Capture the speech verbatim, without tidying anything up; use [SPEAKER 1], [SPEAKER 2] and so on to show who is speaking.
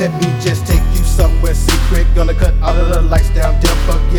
[SPEAKER 1] Let me just take you somewhere secret. Gonna cut all of the lights down, dim,